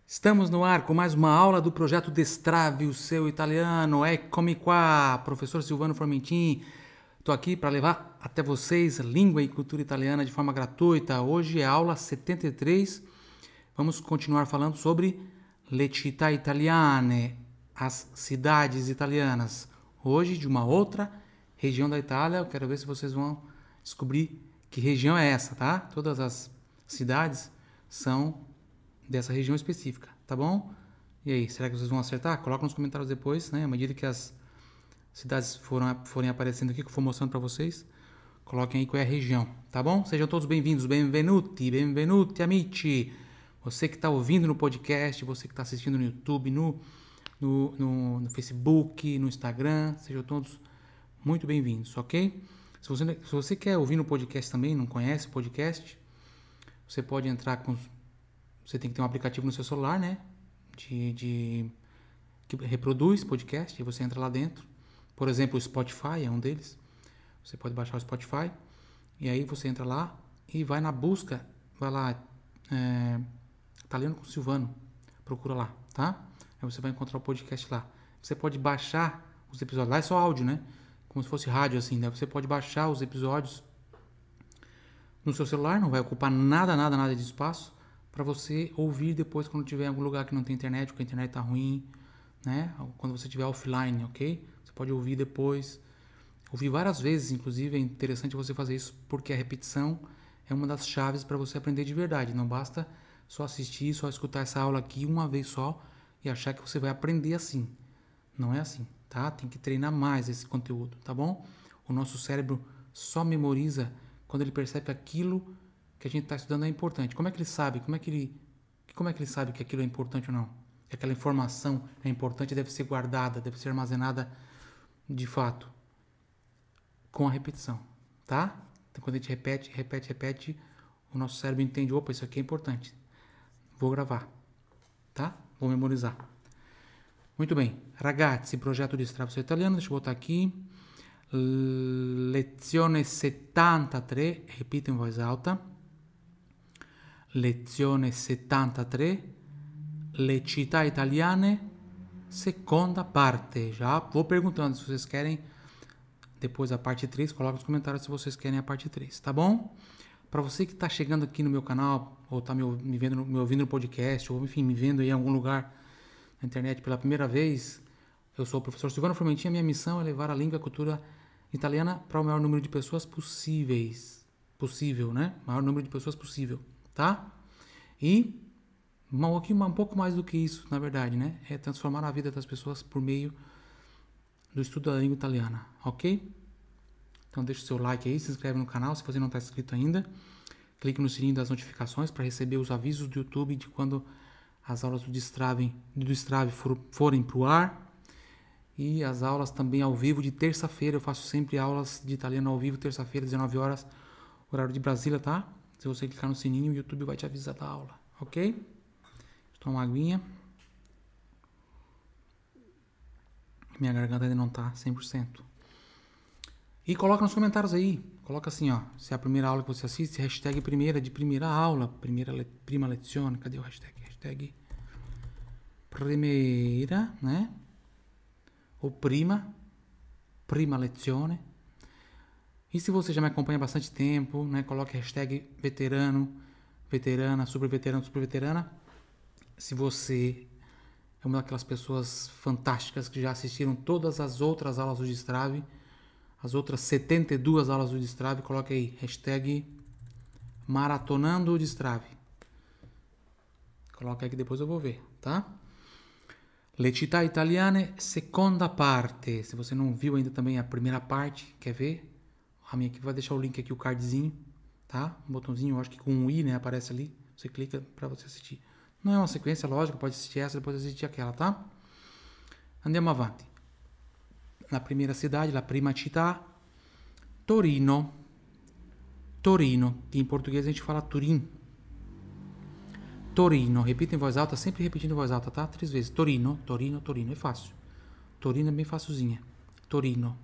Estamos no ar com mais uma aula do projeto Destrave o seu italiano. Eccomi qua, professor Silvano Formentin. Estou aqui para levar até vocês língua e cultura italiana de forma gratuita. Hoje é a aula 73. Vamos continuar falando sobre le città italiane, as cidades italianas. Hoje de uma outra região da Itália. Eu quero ver se vocês vão descobrir que região é essa, tá? Todas as cidades são dessa região específica, tá bom? E aí, será que vocês vão acertar? Coloca nos comentários depois, né? À medida que as cidades forem aparecendo aqui, que eu for mostrando para vocês, coloquem aí qual é a região, tá bom? Sejam todos bem-vindos, benvenuti, amici. Você que está ouvindo no podcast, você que está assistindo no YouTube, no Facebook, no Instagram, sejam todos muito bem-vindos, ok? Se você quer ouvir no podcast também, não conhece o podcast, você pode entrar com... Você tem que ter um aplicativo no seu celular, né? Que reproduz podcast, e você entra lá dentro. Por exemplo, o Spotify é um deles. Você pode baixar o Spotify, e aí você entra lá e vai na busca, vai lá, Italiano com Silvano, procura lá, tá? Aí você vai encontrar o podcast lá. Você pode baixar os episódios, lá é só áudio, né? Como se fosse rádio assim, né? Você pode baixar os episódios no seu celular, não vai ocupar nada de espaço, para você ouvir depois quando tiver em algum lugar que não tem internet, ou que a internet está ruim, né? Quando você estiver offline, ok? Você pode ouvir depois, ouvir várias vezes, inclusive é interessante você fazer isso, porque a repetição é uma das chaves para você aprender de verdade. Não basta só assistir, só escutar essa aula aqui uma vez só e achar que você vai aprender assim. Não é assim, tá? Tem que treinar mais esse conteúdo, tá bom? O nosso cérebro só memoriza quando ele percebe que aquilo que a gente está estudando é importante. Como é que ele sabe? Como é que ele sabe que aquilo é importante ou não? Que aquela informação é importante, deve ser guardada, deve ser armazenada de fato com a repetição, tá? Então quando a gente repete, o nosso cérebro entende, opa, isso aqui é importante. Vou gravar, tá? Vou memorizar. Muito bem. Ragazzi, progetto Destrave o seu italiano, deixa eu botar aqui. Lezione 73, repita em voz alta. Lezione 73, le città italiane, seconda parte. Já vou perguntando se vocês querem depois a parte 3, coloca nos comentários se vocês querem a parte 3, tá bom? Para você que está chegando aqui no meu canal, ou está me ouvindo no podcast, ou enfim, me vendo aí em algum lugar na internet pela primeira vez, eu sou o professor Silvano Formentin, a minha missão é levar a língua e a cultura italiana para o maior número de pessoas possível, né? O maior número de pessoas possível, tá? E um pouco mais do que isso, na verdade, né? É transformar a vida das pessoas por meio do estudo da língua italiana, ok? Então deixa o seu like aí, se inscreve no canal se você não está inscrito ainda. Clique no sininho das notificações para receber os avisos do YouTube de quando as aulas do Destrave forem para o ar. E as aulas também ao vivo de terça-feira. Eu faço sempre aulas de italiano ao vivo, terça-feira, 19 horas, horário de Brasília, tá? Se você clicar no sininho, o YouTube vai te avisar da aula, ok? Toma uma aguinha. Minha garganta ainda não tá 100%. E coloca nos comentários aí. Coloca assim, ó. Se é a primeira aula que você assiste, hashtag de primeira aula. Prima lezione. Cadê o hashtag? Hashtag primeira, né? Ou prima lezione. E se você já me acompanha há bastante tempo, né? Coloque hashtag veterano, veterana, super veterana. Se você é uma daquelas pessoas fantásticas que já assistiram todas as outras aulas do Destrave, as outras 72 aulas do Destrave, coloque aí, hashtag maratonando o Destrave. Coloca aí que depois eu vou ver, tá? Le città italiane, seconda parte. Se você não viu ainda também a primeira parte, quer ver? A minha equipe vai deixar o link aqui, o cardzinho, tá? Um botãozinho, eu acho que com um i, né, aparece ali. Você clica para você assistir. Não é uma sequência lógica, pode assistir essa, depois assistir aquela, tá? Andiamo avanti. Na primeira cidade, la prima città, Torino. Torino, que em português a gente fala Turim. Torino, repita em voz alta, sempre repetindo em voz alta, tá? 3 vezes. Torino, é fácil. Torino é bem facilzinha. Torino.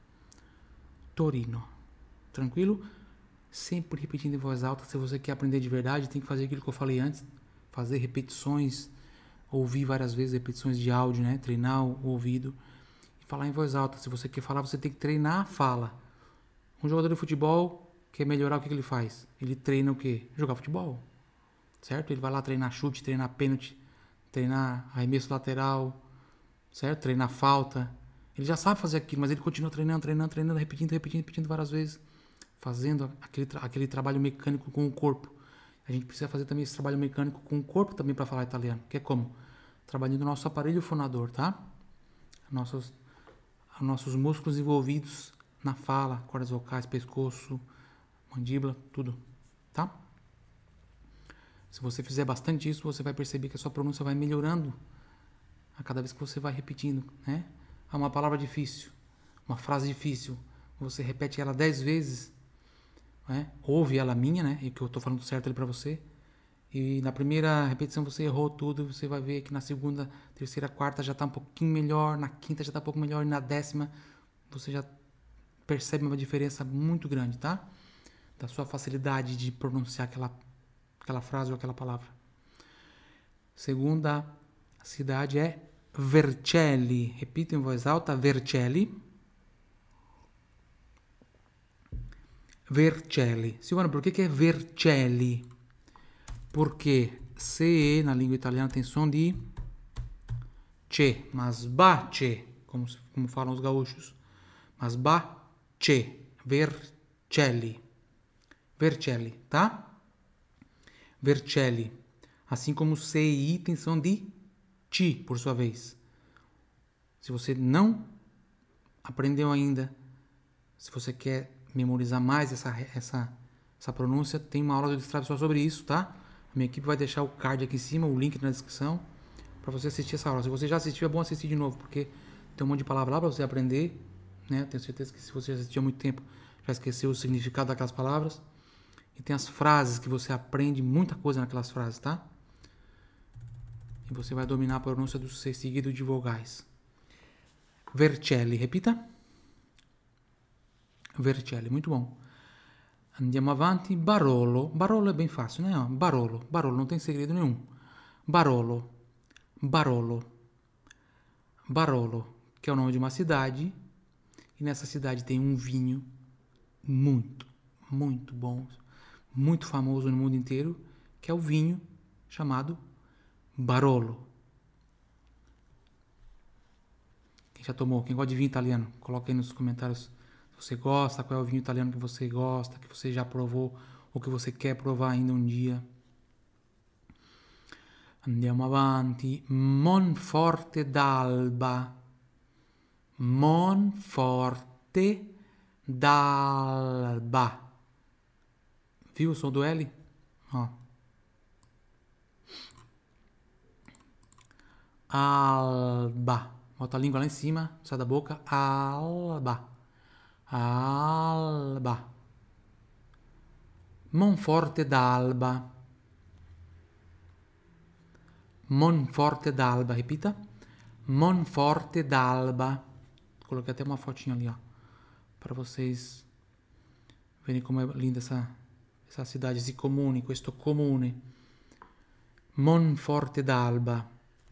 Tranquilo? Sempre repetindo em voz alta. Se você quer aprender de verdade, tem que fazer aquilo que eu falei antes. Fazer repetições ouvir várias vezes repetições de áudio, né? Treinar o ouvido e falar em voz alta. Se você quer falar, você tem que treinar a fala. Um jogador de futebol quer melhorar, o que ele faz? Ele treina o quê? Jogar futebol, certo? Ele vai lá treinar chute, treinar pênalti, treinar arremesso lateral, certo? Treinar falta. Ele já sabe fazer aquilo, mas ele continua treinando, repetindo várias vezes, fazendo aquele trabalho mecânico com o corpo. A gente precisa fazer também esse trabalho mecânico com o corpo também para falar italiano, que é como? Trabalhando o nosso aparelho fonador, tá? Nossos músculos envolvidos na fala, cordas vocais, pescoço, mandíbula, tudo, tá? Se você fizer bastante isso, você vai perceber que a sua pronúncia vai melhorando a cada vez que você vai repetindo, né? Uma palavra difícil, uma frase difícil, você repete ela 10 vezes, né? Ouve ela minha, né? E que eu tô falando certo ali pra você. E na primeira repetição você errou tudo, você vai ver que na segunda, terceira, quarta já tá um pouquinho melhor, na quinta já tá um pouco melhor, e na 10ª você já percebe uma diferença muito grande, tá? Da sua facilidade de pronunciar aquela frase ou aquela palavra. Segunda cidade é Vercelli. Repita em voz alta, Vercelli. Vercelli. Silvano, por que é Vercelli? Porque CE na língua italiana tem som de C, mas bace, como falam os gaúchos. Mas bace, Vercelli. Vercelli, tá? Vercelli. Assim como CI tem som de T, por sua vez. Se você não aprendeu ainda, se você quer memorizar mais essa pronúncia, tem uma aula do Destrave só sobre isso, tá? Minha equipe vai deixar o card aqui em cima, o link na descrição, para você assistir essa aula. Se você já assistiu, é bom assistir de novo, porque tem um monte de palavra lá para você aprender, né? Tenho certeza que se você já assistiu há muito tempo, já esqueceu o significado daquelas palavras. E tem as frases que você aprende muita coisa naquelas frases, tá? E você vai dominar a pronúncia do C seguido de vogais. Vercelli, repita. Vercelli, muito bom. Andiamo avanti. Barolo. Barolo é bem fácil, né? Barolo. Barolo, não tem segredo nenhum. Barolo. Barolo. Barolo, que é o nome de uma cidade. E nessa cidade tem um vinho muito, muito bom, muito famoso no mundo inteiro, que é o vinho chamado Barolo. Quem já tomou? Quem gosta de vinho italiano? Coloca aí nos comentários se você gosta, qual é o vinho italiano que você gosta, que você já provou ou que você quer provar ainda um dia. Andiamo avanti. Monforte d'Alba. Monforte d'Alba. Viu o som do L? Ó. Alba. Bota a língua lá em cima, sai da boca. Alba. Alba. Monforte d'Alba. Monforte d'Alba, repita. Monforte d'Alba. Coloquei até uma fotinha ali, ó, para vocês verem como é linda essa cidade, esse comune, questo comune. Monforte d'Alba.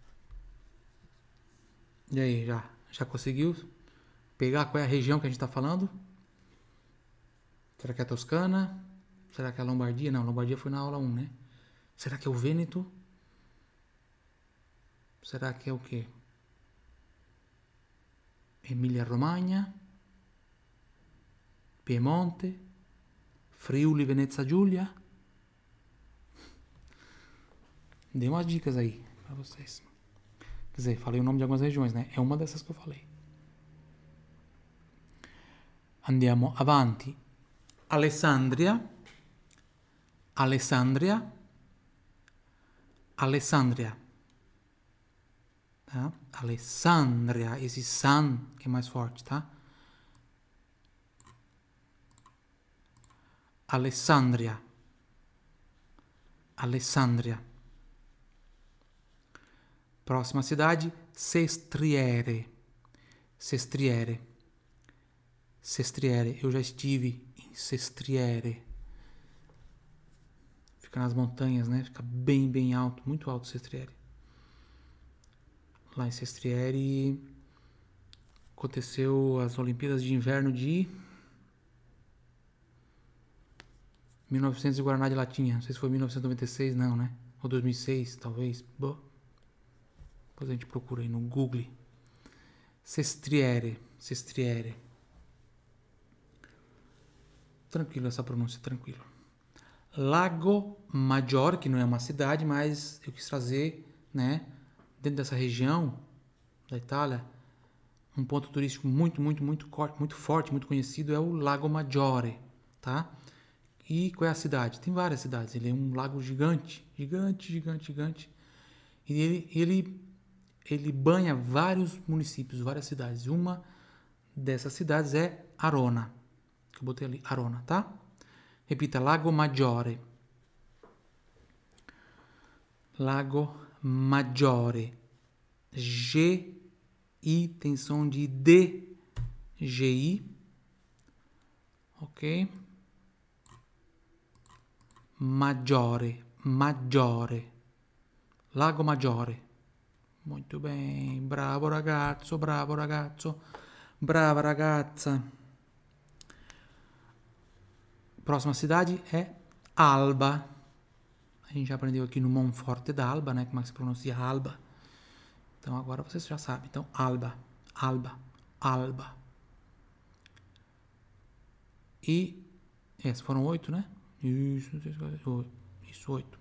E aí, já conseguiu pegar qual é a região que a gente está falando? Será que é a Toscana? Será que é a Lombardia? Não, Lombardia foi na aula 1, né? Será que é o Vêneto? Será que é o quê? Emilia-Romagna? Piemonte? Friuli, Venezia Giulia? Dei umas dicas aí para vocês. Quer dizer, falei o nome de algumas regiões, né? É uma dessas que eu falei. Andiamo avanti. Alessandria. Alessandria. Alessandria. Tá? Alessandria. Esse san que é mais forte, tá? Alessandria. Alessandria. Próxima cidade, Sestriere. Sestriere. Sestriere. Eu já estive em Sestriere. Fica nas montanhas, né? Fica bem, bem alto. Muito alto Sestriere. lá em Sestriere, aconteceu as Olimpíadas de Inverno de 1900 e Guaraná de Latinha. Não sei se foi 1996, não, né? Ou 2006, talvez. Bom, depois a gente procura aí no Google. Sestriere. Tranquilo essa pronúncia, tranquilo. Lago Maggiore, que não é uma cidade, mas eu quis trazer, né, dentro dessa região da Itália, um ponto turístico muito forte, muito conhecido é o Lago Maggiore, tá? E qual é a cidade? Tem várias cidades. Ele é um lago gigante. E ele banha vários municípios, várias cidades. Uma dessas cidades é Arona. Que eu botei ali, Arona, tá? Repita, Lago Maggiore. Lago Maggiore. G-I, tem som de D. G-I. Ok? Maggiore. Lago Maggiore. Muito bem. Bravo ragazzo. Brava ragazza. Próxima cidade é Alba. A gente já aprendeu aqui no Monforte d'Alba, né? Como é que se pronuncia Alba. Então agora vocês já sabem. Então, Alba. E essas foram 8, né? Isso, 8.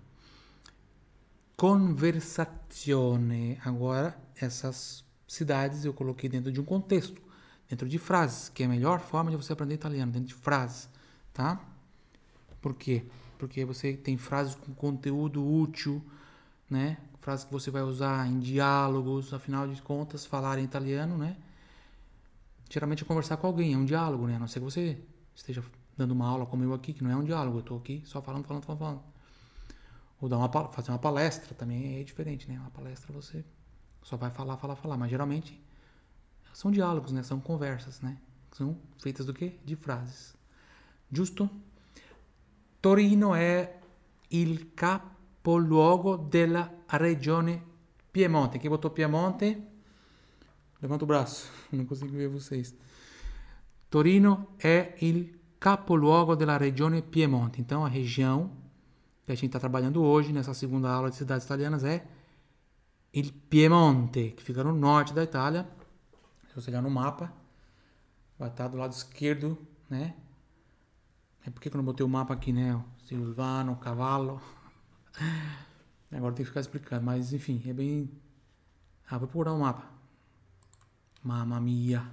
Conversazione. Agora, essas cidades eu coloquei dentro de um contexto, dentro de frases, que é a melhor forma de você aprender italiano, dentro de frases, tá? Por quê? Porque você tem frases com conteúdo útil, né? Frases que você vai usar em diálogos, afinal de contas, falar em italiano, né? Geralmente é conversar com alguém, é um diálogo, né? A não ser que você esteja dando uma aula como eu aqui, que não é um diálogo, eu tô aqui só falando. Ou fazer uma palestra também é diferente, né? Uma palestra você só vai falar. Mas geralmente são diálogos, né? São conversas, né? São feitas do quê? De frases. Giusto? Torino è il capoluogo della regione Piemonte. Quem botou Piemonte? Levanta o braço. Não consigo ver vocês. Torino è il capoluogo della regione Piemonte. Então, a região que a gente está trabalhando hoje, nessa segunda aula de cidades italianas, é il Piemonte, que fica no norte da Itália. Se você olhar no mapa, vai estar do lado esquerdo, né? É porque eu não botei o mapa aqui, né? Silvano, Cavallo. Agora tem que ficar explicando, mas enfim, é bem... vou procurar o mapa. Mamma mia.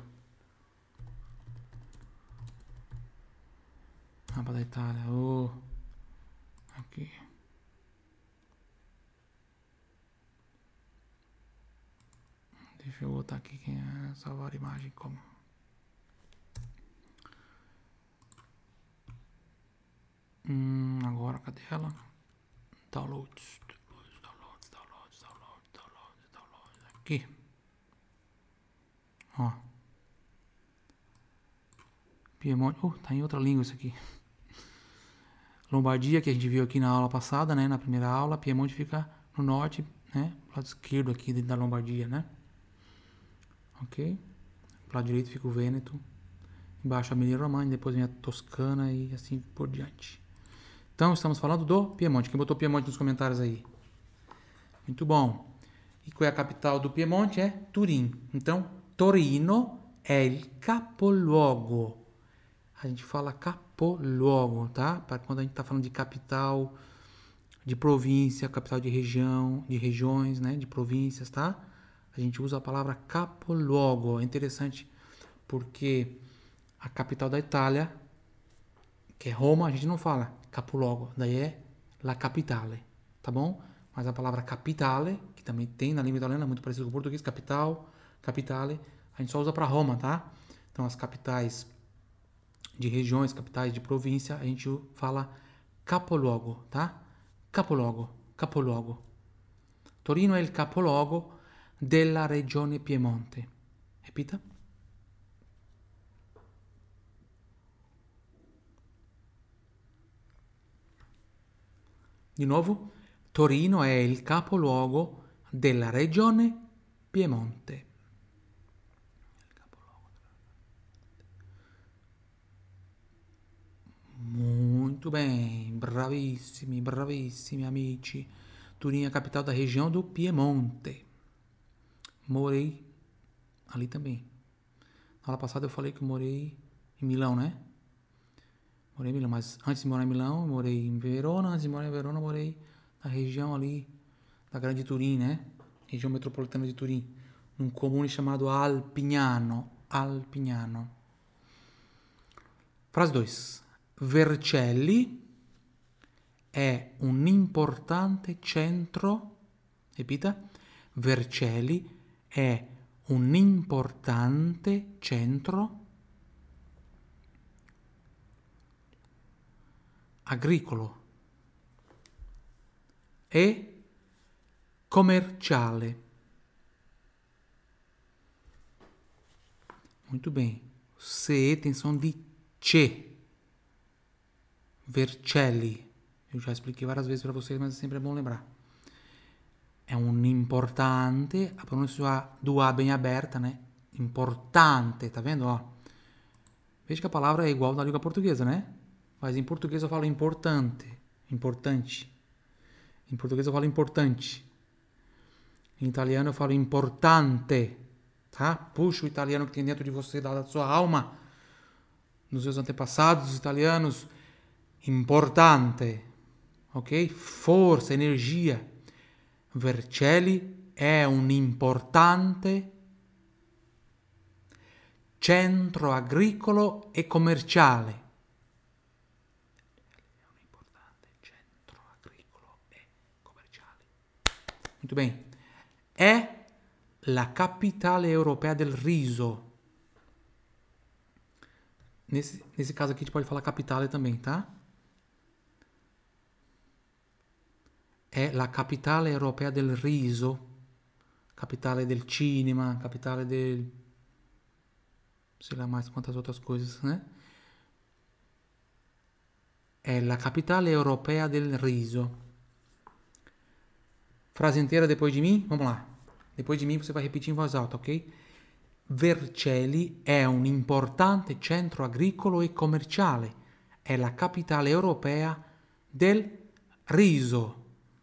Mapa da Itália. Aqui. Deixa eu botar aqui quem é. Salvar a imagem como. Agora, cadê ela? Downloads. Aqui. Ó. Piemonte. Tá em outra língua isso aqui. Lombardia, que a gente viu aqui na aula passada, né? Na primeira aula. Piemonte fica no norte, né? Lado esquerdo aqui da Lombardia, né? Ok? Pro lado direito fica o Vêneto. Embaixo a Emília-Romagna, depois vem a Toscana e assim por diante. Então, estamos falando do Piemonte. Quem botou Piemonte nos comentários aí? Muito bom. E qual é a capital do Piemonte? É Turim. Então, Torino é il capoluogo. A gente fala capoluogo, tá? Para quando a gente está falando de capital, de província, capital de região, de regiões, né? De províncias, tá? A gente usa a palavra capoluogo. É interessante porque a capital da Itália, que é Roma, a gente não fala capoluogo, daí é la capitale, tá bom? Mas a palavra capitale, que também tem na língua italiana, muito parecido com o português, capital, capitale, a gente só usa para Roma, tá? Então as capitais de regiões, capitais de província, a gente fala capoluogo, tá? Capoluogo. Torino è il capoluogo della regione Piemonte. Repita. Di nuovo, Torino è il capoluogo della regione Piemonte. Muito bem, bravissimi, bravissimi amici. Turim é a capital da região do Piemonte. Morei ali também. Na aula passada eu falei que eu morei em Milão, né? Morei em Milão, mas antes de morar em Milão, eu morei em Verona. Antes de morar em Verona, eu morei na região ali da Grande Turim, né? Região metropolitana de Turim. Num comune chamado Alpignano. Alpignano. Frase 2. Vercelli è un importante centro. Ripeta. Vercelli è un importante centro agricolo e commerciale. Muito bem. CE tem som de C. Vercelli. Eu já expliquei várias vezes para vocês, mas sempre é bom lembrar. É um importante, a pronúncia do A bem aberta, né? Importante, tá vendo? Ó. Veja que a palavra é igual na língua portuguesa, né? Mas em português eu falo importante, importante. Em português eu falo importante. Em italiano eu falo importante, tá? Puxa o italiano que tem dentro de você, da sua alma, dos seus antepassados italianos. Importante, ok? Força, energia. Vercelli è un importante centro agricolo e commerciale. È un importante centro agricolo e commerciale. Muito bem. È la capitale europea del riso. Nesse caso aqui a gente pode falar capitale também, tá? È la capitale europea del riso, capitale del cinema, capitale del... sei lá mais quantas outras coisas, né? È la capitale europea del riso. Frase inteira depois de mim? Vamos lá. Depois de mim você vai repetir em voz alta, ok? Vercelli è un importante centro agricolo e commerciale. È la capitale europea del riso.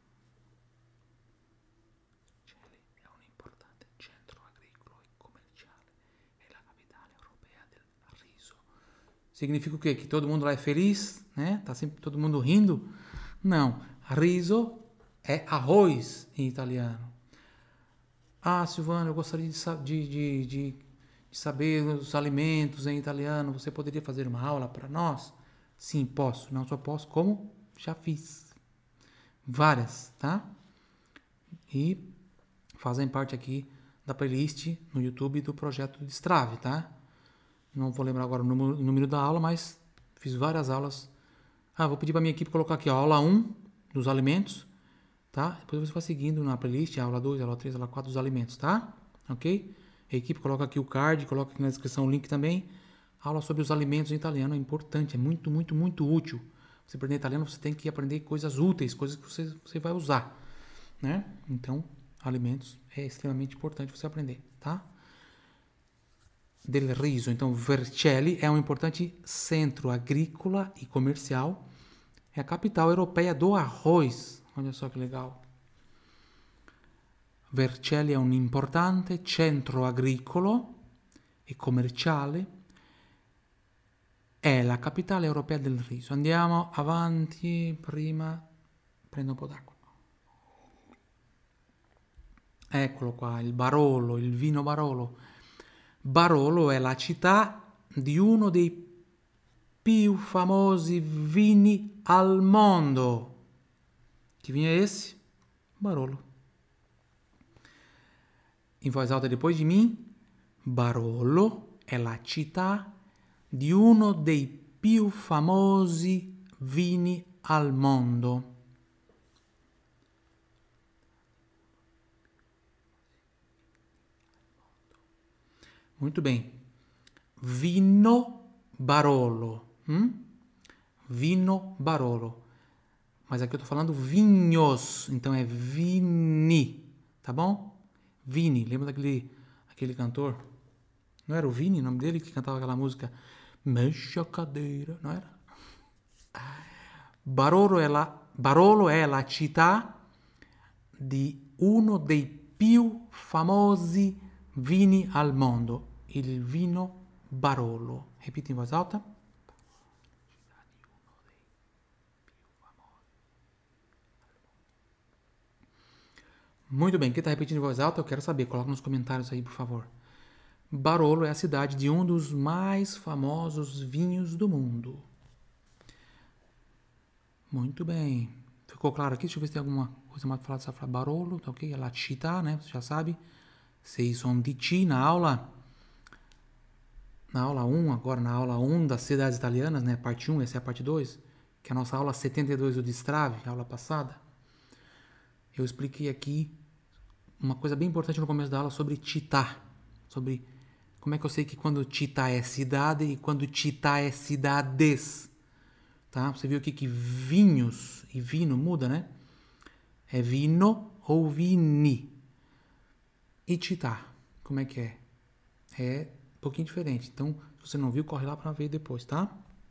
Significa o quê? Que todo mundo lá é feliz, né? Tá sempre todo mundo rindo? Não. Riso é arroz em italiano. Ah, Silvano, eu gostaria de saber os alimentos em italiano. Você poderia fazer uma aula para nós? Sim, posso. Não só posso, como já fiz. Várias, tá? E fazem parte aqui da playlist no YouTube do projeto Destrave, tá? Não vou lembrar agora o número da aula, mas fiz várias aulas. Vou pedir para minha equipe colocar aqui, ó, aula 1 dos alimentos, tá? Depois você vai seguindo na playlist, aula 2, aula 3, aula 4 dos alimentos, tá? Ok? A equipe coloca aqui o card, coloca aqui na descrição o link também. Aula sobre os alimentos em italiano é importante, é muito, muito, muito útil. Você aprender italiano, você tem que aprender coisas úteis, coisas que você vai usar, né? Então, alimentos é extremamente importante você aprender, tá? Del riso. Então, Vercelli é um importante centro agrícola e comercial. É a capital europeia do arroz. Olha só que legal. Vercelli è un importante centro agricolo e commerciale. È la capitale europea del riso. Andiamo avanti. Prima prendo un po' d'acqua. Eccolo qua, il Barolo, il vino Barolo. Barolo è la città di uno dei più famosi vini al mondo. Que vinho é esse? Barolo. Em voz alta depois de mim. Barolo è la città di uno dei più famosi vini al mondo. Muito bem. Vino Barolo. Vino Barolo. Mas aqui eu tô falando vinhos. Então é vini. Tá bom? Vini, lembra aquele cantor? Não era o Vini, o nome dele, que cantava aquela música Mexe a cadeira, não era? Barolo è la città di uno dei più famosi vini al mondo, il vino Barolo. Repita in voz alta. Muito bem, quem está repetindo em voz alta, eu quero saber, coloca nos comentários aí, por favor. Barolo é a cidade de um dos mais famosos vinhos do mundo. Muito bem. Ficou claro aqui? Deixa eu ver se tem alguma coisa mais para falar dessa frase. Barolo, tá ok? É la città, né? Você já sabe. Vocês são de ti na aula 1, agora na aula 1 das cidades italianas, né? Parte 1, essa é a parte 2, que é a nossa aula 72 do Destrave, a aula passada. Eu expliquei aqui uma coisa bem importante no começo da aula sobre città, sobre como é que eu sei que quando città é cidade e quando città é cidades. Tá? Você viu aqui que vinhos e vino muda, né? É vino ou vini. E città, como é que é? É um pouquinho diferente. Então, se você não viu, corre lá para ver depois, tá?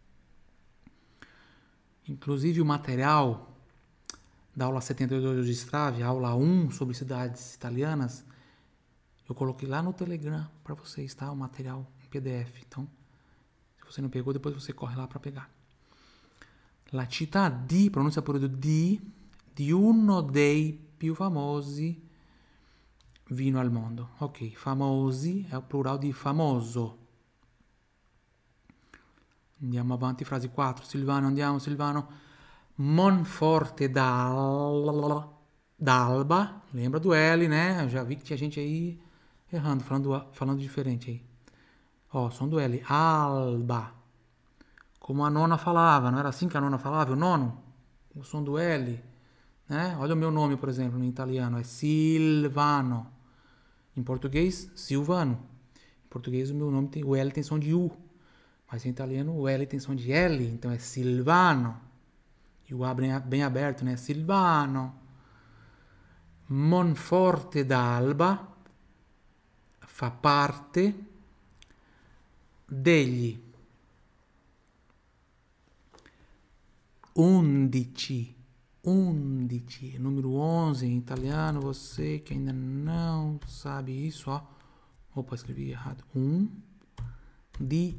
Inclusive o material da aula 72 do Strave, a aula 1 sobre cidades italianas, eu coloquei lá no Telegram para vocês, tá? O material em PDF. Então, se você não pegou, depois você corre lá para pegar. La città di, pronuncia pure di uno dei più famosi vino al mondo. Ok, famosi è il plurale di famoso. Andiamo avanti, frase 4. Silvano, andiamo, Silvano. Monforte d'Alba. Lembra do L, né? Eu já vi que tinha gente aí errando, falando diferente aí. Ó, som do L. Alba. Como a nona falava, não era assim que a nona falava? O nono? O som do L, né? Olha o meu nome, por exemplo, no italiano, é Silvano. Em português, Silvano. Em português, o meu nome tem, o L tem som de U. Mas em italiano, o L tem som de L, então é Silvano. E o A bem aberto, né? Silvano. Monforte d'Alba fa parte degli 11, número 11 em italiano, você que ainda não sabe isso, ó. Opa, escrevi errado. 11.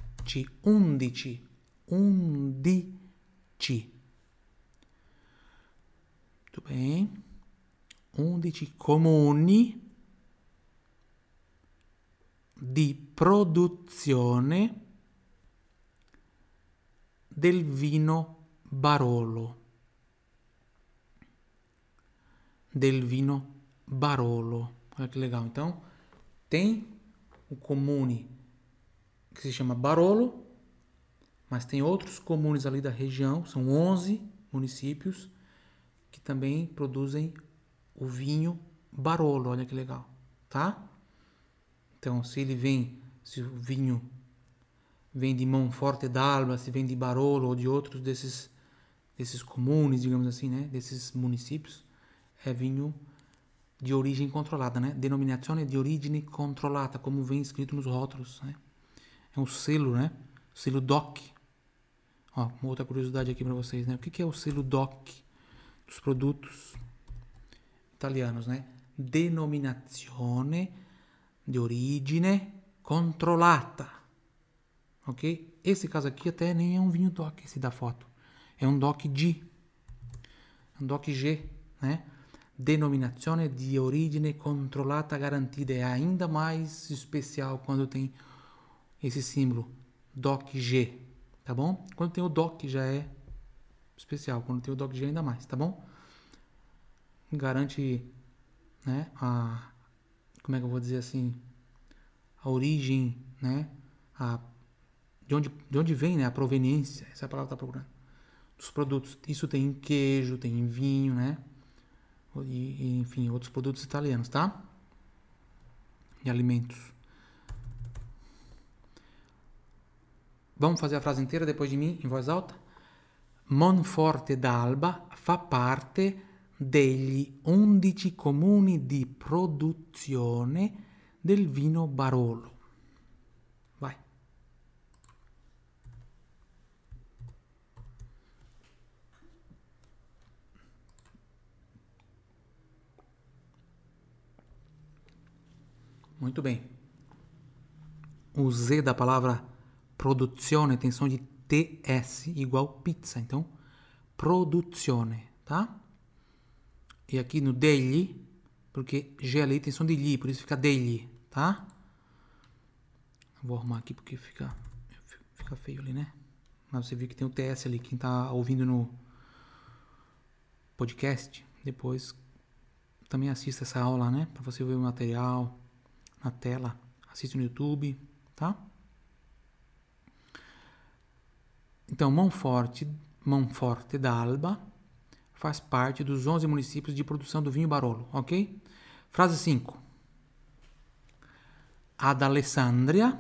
Muito bem. 11 comuni di produzione del vino Barolo. Del vino Barolo. Olha que legal. Então, tem o comune que se chama Barolo, mas tem outros comunes ali da região, são 11 municípios que também produzem o vinho Barolo. Olha que legal, tá? Então, se o vinho vem de Monforte d'Alba, se vem de Barolo ou de outros desses comunes, digamos assim, né? Desses municípios, é vinho de origem controlada, né? Denominazione di origine controllata, como vem escrito nos rótulos, né? É um selo, né? Selo DOC. Ó, uma outra curiosidade aqui para vocês, né? O que é o selo DOC dos produtos italianos, né? Denominazione di origine controllata. Ok? Esse caso aqui até nem é um vinho DOC, esse da foto. É um DOC G. Um DOC G, né? Denominazione di origine controllata garantida. É ainda mais especial quando tem esse símbolo, DOC G, tá bom? Quando tem o DOC já é especial, quando tem o DOC G ainda mais, tá bom? Garante, né, como é que eu vou dizer assim, a origem, né, de onde vem, né, a proveniência, essa é a palavra que tá procurando, dos produtos. Isso tem em queijo, tem em vinho, né, e enfim, outros produtos italianos, tá? E alimentos. Vamos fazer a frase inteira depois de mim, em voz alta? Monforte d'Alba fa parte degli 11 comuni di produzione del vino Barolo. Vai. Muito bem. O Z da palavra produzione tem som de TS igual pizza. Então, produzione, tá? E aqui no degli, porque G ali tem som de li, por isso fica degli, tá? Vou arrumar aqui porque fica feio ali, né? Mas você viu que tem o TS ali. Quem tá ouvindo no podcast, depois também assista essa aula, né? Pra você ver o material na tela. Assiste no YouTube, tá? Então, Monforte d'Alba faz parte dos 11 municípios de produção do vinho Barolo, ok? Frase 5. Ad Alessandria,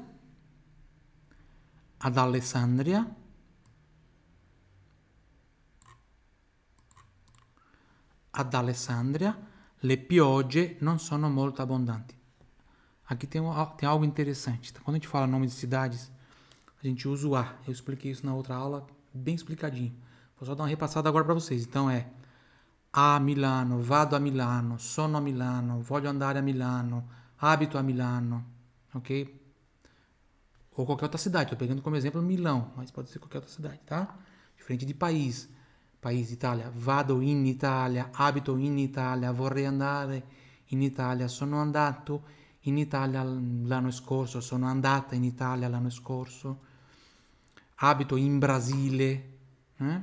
le piogge non sono molto abbondanti. Aqui tem algo interessante. Quando a gente fala nome de cidades, a gente usa o A. Eu expliquei isso na outra aula, bem explicadinho. Vou só dar uma repassada agora para vocês. Então é a Milano, vado a Milano, sono a Milano, voglio andare a Milano, abito a Milano, ok? Ou qualquer outra cidade. Estou pegando como exemplo Milão, mas pode ser qualquer outra cidade, tá? Diferente de país. País, Itália. Vado in Italia, abito in Italia, vorrei andare in Italia, sono andato in Italia l'anno scorso, sono andata in Italia l'anno scorso, abito in Brasile, né?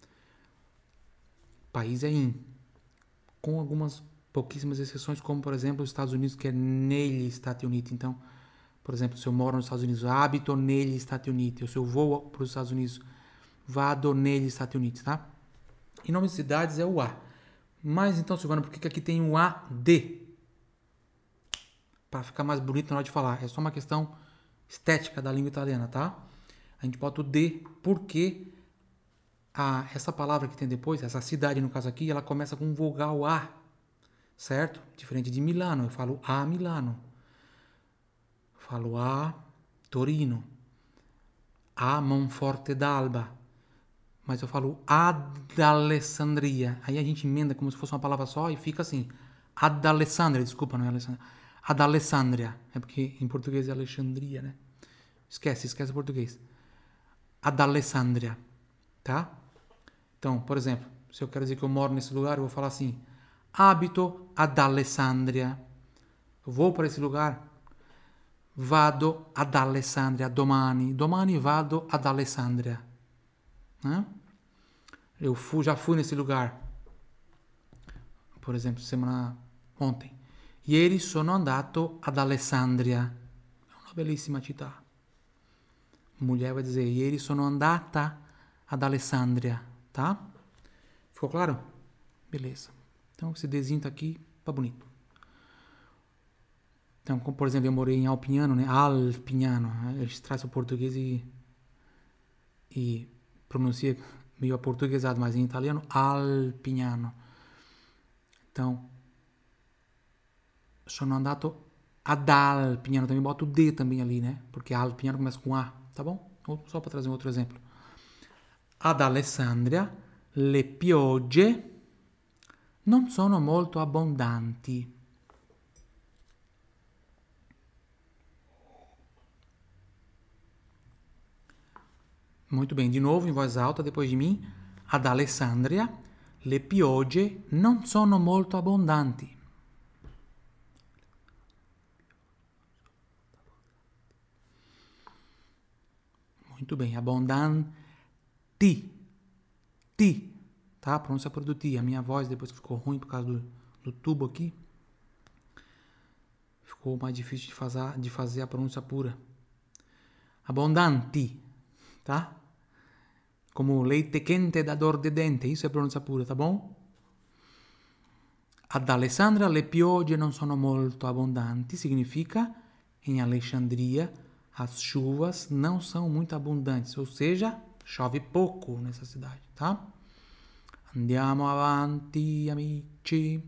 País é in, com algumas pouquíssimas exceções, como por exemplo os Estados Unidos, que é negli Stati Uniti. Então, por exemplo, se eu moro nos Estados Unidos, abito negli Stati Uniti, ou se eu vou para os Estados Unidos, vado negli Stati Uniti, tá? E nome de cidades é o A. Mas então, Silvana, por que aqui tem o AD? Para ficar mais bonito na hora de falar. É só uma questão estética da língua italiana, tá? A gente bota o D porque essa palavra que tem depois, essa cidade no caso aqui, ela começa com um vogal A, certo? Diferente de Milano, eu falo a Milano. Eu falo a Torino, a Monforte d'Alba. Mas eu falo ad Alessandria. Aí a gente emenda como se fosse uma palavra só e fica assim. Ad Alessandria, desculpa, não é Alessandria. Ad Alessandria. É porque em português é Alexandria, né? Esquece o português. Ad Alessandria. Tá? Então, por exemplo, se eu quero dizer que eu moro nesse lugar, eu vou falar assim. Abito ad Alessandria. Eu vou para esse lugar. Vado ad Alessandria domani. Domani vado ad Alessandria. Né? Eu já fui nesse lugar, por exemplo, ontem. Ieri sono andato ad Alessandria. É uma belíssima città. Mulher vai dizer, ieri sono andata ad Alessandria, tá? Ficou claro? Beleza. Então esse Dzinho tá aqui pra bonito. Então, como por exemplo, eu morei em Alpignano, né? Alpignano. A gente traz o português e pronuncia meio aportuguesado, mas em italiano, Alpignano. Então, sono andato ad Alpignano. Também boto o D também ali, né? Porque Alpignano começa com A, tá bom? Ou só para trazer um outro exemplo. Ad Alessandria, le piogge non sono molto abbondanti. Muito bem, de novo, em voz alta, depois de mim. Ad Alessandria, le piogge non sono molto abbondanti. Muito bem, abbondanti. Ti, tá? Pronúncia por do ti. A minha voz depois ficou ruim por causa do tubo aqui. Ficou mais difícil de fazer a pronúncia pura. Abbondanti, tá? Como leite quente da dor de dente, isso é pronúncia pura, tá bom? Ad Alessandria le piogge non sono molto abbondanti, significa em Alexandria as chuvas não são muito abundantes, ou seja, chove pouco nessa cidade, tá? Andiamo avanti, amici.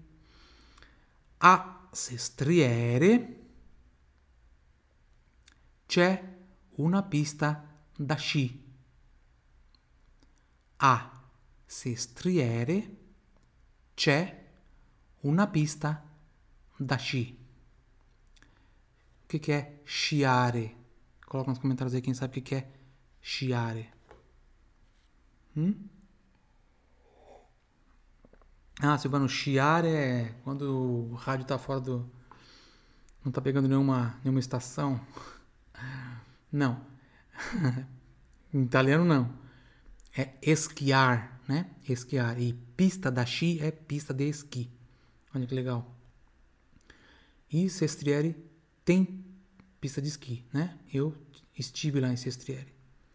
A Sestriere c'è una pista da sci. A Sestriere c'è una pista da sci. O que é sciare? Coloca nos comentários aí quem sabe o que é sciare. Ah, Silvano, sciare é quando o rádio tá fora do... Não tá pegando nenhuma estação. Não. Em italiano não. É esquiar, né? Esquiar. E pista da sci é pista de esqui. Olha que legal. E Sestriere tem pista de esqui, né? Eu estive lá em Sestriere.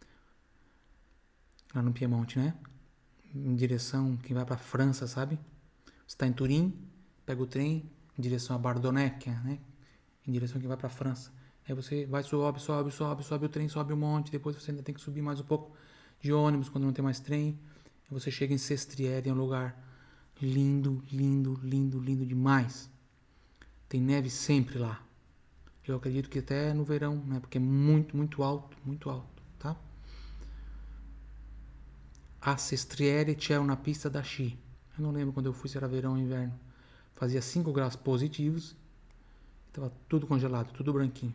Lá no Piemonte, né? Em direção, quem vai pra França, sabe? Você está em Turim, pega o trem em direção a Bardonecchia, né? Em direção a quem vai pra França. Aí você vai, sobe o trem, sobe um monte, depois você ainda tem que subir mais um pouco de ônibus quando não tem mais trem. Aí você chega em Sestriere, é um lugar lindo, lindo, lindo, lindo demais. Tem neve sempre lá. Eu acredito que até no verão, né? Porque é muito, muito alto, tá? A Sestriere c'è una pista da sci. Eu não lembro quando eu fui se era verão ou inverno. Fazia 5 graus positivos. Estava tudo congelado, tudo branquinho.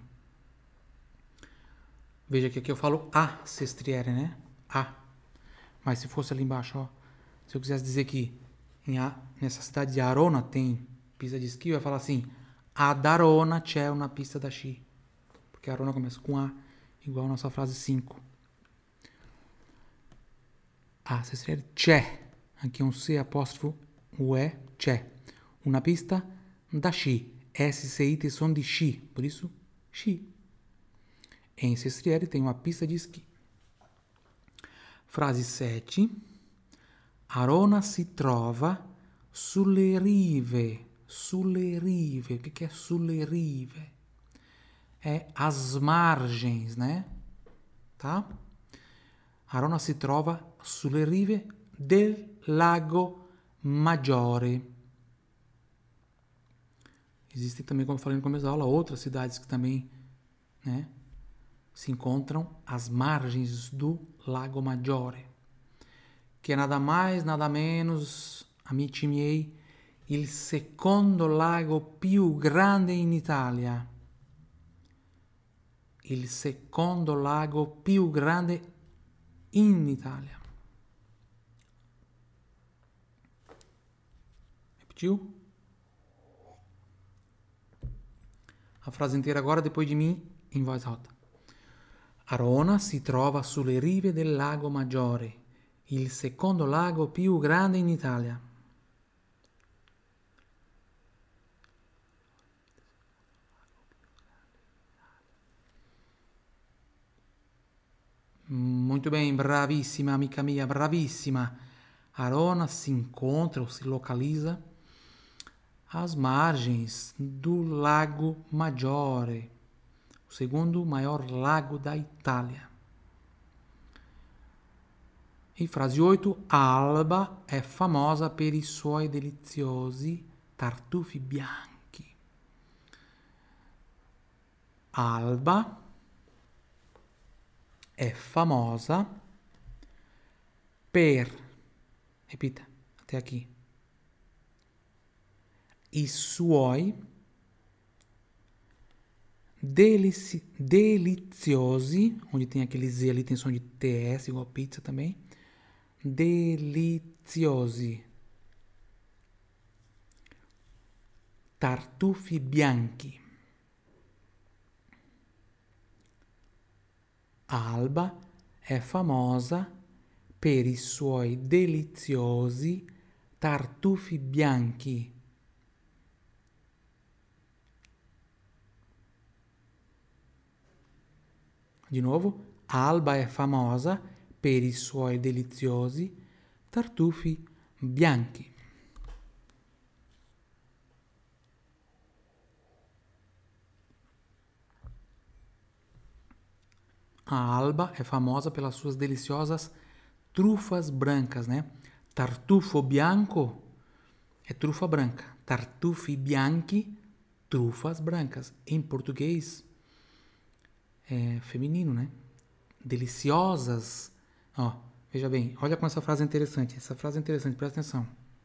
Veja que aqui eu falo a Sestriere, né? A. Mas se fosse ali embaixo, ó. Se eu quisesse dizer que nessa cidade de Arona tem pista de esqui, eu ia falar assim: ad Arona c'è una pista da sci. Porque Arona começa com A, igual a nossa frase 5. A Sestriere c'è. Aqui um C apóstrofo, o E, c'è. Una pista da sci. S e I som di sci, por isso sci. Em Sestriere tem uma pista de esqui. Frase 7. Arona si trova sulle rive. Sulle rive. O que é sulle rive? É as margens, né? Tá? Arona si trova sulle rive del Lago Maggiore. Existem também, como eu falei no começo da aula, outras cidades que também, né, se encontram às margens do Lago Maggiore, que é nada mais, nada menos, amici miei, il secondo lago più grande in Italia. Il secondo lago più grande in Italia. Repetiu? A frase inteira agora, depois de mim, em voz alta. Arona si trova sulle rive del Lago Maggiore, il secondo lago più grande in Italia. Muito bem, bravissima, amica mia, bravissima. Arona se encontra ou se localiza às margens do Lago Maggiore, o segundo maior lago da Itália. E frase 8, Alba è famosa per i suoi deliziosi tartufi bianchi. Alba è famosa per, repita, até aqui, i suoi deliziosi, onde tem aquele Z ali, tem som de TS, igual pizza também, deliziosi tartufi bianchi. Alba è famosa per i suoi deliziosi tartufi bianchi. Di nuovo, Alba è famosa per i suoi deliziosi tartufi bianchi. A Alba é famosa pelas suas deliciosas trufas brancas, né? Tartufo bianco é trufa branca. Tartufi bianchi, trufas brancas. Em português é feminino, né? Deliciosas. Ó, veja bem, olha como essa frase é interessante. Essa frase é interessante, presta atenção.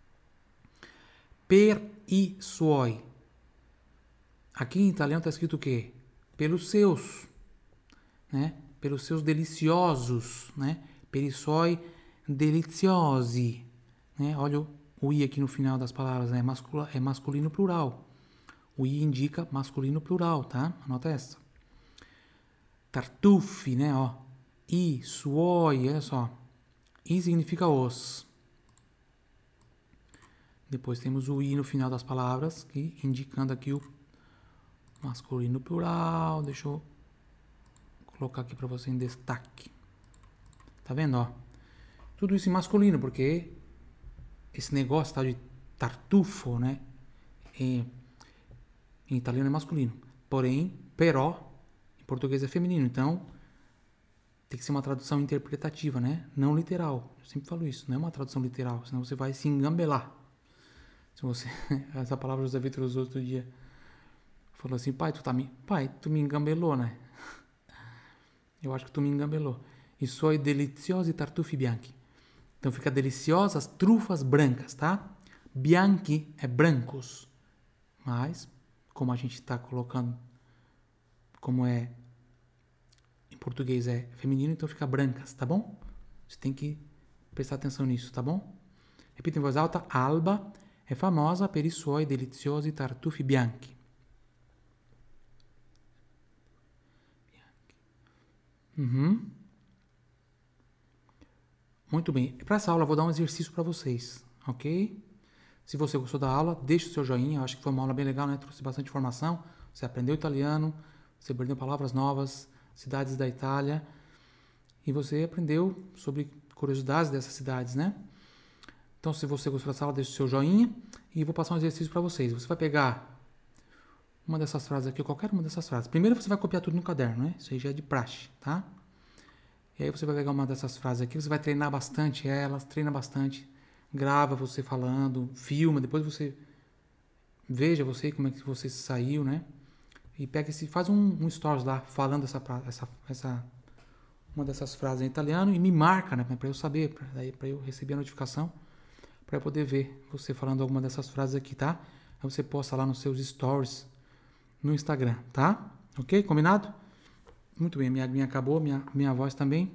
Per i suoi. Aqui em italiano está escrito o quê? Pelos seus, né? Pelos seus deliciosos, né? Per i suoi deliziosi, né? Olha o i aqui no final das palavras, né? É masculino plural. O i indica masculino plural, tá? Anota essa. Tartufi, né? Ó, i suoi, olha só. I significa os. Depois temos o i no final das palavras, que indicando aqui o masculino plural. Deixa eu colocar aqui para você em destaque. Tá vendo, ó? Tudo isso em masculino, porque esse negócio tá de tartufo, né? Em italiano é masculino. Porém, però, em português é feminino. Então, tem que ser uma tradução interpretativa, né? Não literal. Eu sempre falo isso. Não é uma tradução literal, senão você vai se engambelar. Se você... Essa palavra José Vitor usou outro dia. Falou assim, pai, tu me engambelou, né? Eu acho que tu me engambelou. E suoi deliziosi tartufi bianchi. Então fica deliciosas trufas brancas, tá? Bianchi é brancos. Mas, como a gente está colocando, como é em português é feminino, então fica brancas, tá bom? Você tem que prestar atenção nisso, tá bom? Repita em voz alta. Alba è famosa per i suoi deliziosi tartufi bianchi. Uhum. Muito bem. Para essa aula eu vou dar um exercício para vocês, ok? Se você gostou da aula, deixe o seu joinha. Eu acho que foi uma aula bem legal, né? Trouxe bastante informação. Você aprendeu italiano, você aprendeu palavras novas, cidades da Itália. E você aprendeu sobre curiosidades dessas cidades, né? Então, se você gostou dessa aula, deixe o seu joinha. E vou passar um exercício para vocês. Você vai pegar uma dessas frases aqui, qualquer uma dessas frases. Primeiro você vai copiar tudo no caderno, né? Isso aí já é de praxe, tá? E aí você vai pegar uma dessas frases aqui, você vai treinar bastante elas, treina bastante, grava você falando, filma, depois você veja você como é que você saiu, né? E pega faz um stories lá falando uma dessas frases em italiano e me marca, né? Para eu saber, para eu receber a notificação, para eu poder ver você falando alguma dessas frases aqui, tá? Aí você posta lá nos seus stories no Instagram, tá? Ok? Combinado? Muito bem, minha aguinha acabou, minha voz também.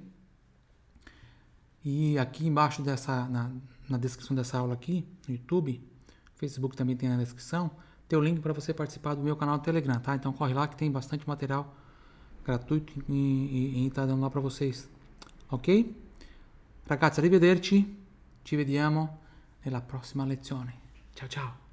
E aqui embaixo na descrição dessa aula aqui, no YouTube, Facebook também tem na descrição, tem o link para você participar do meu canal do Telegram, tá? Então corre lá que tem bastante material gratuito e tá dando lá para vocês. Ok? Ragazzi, arrivederci. Ci vediamo nella prossima lezione. Ciao ciao.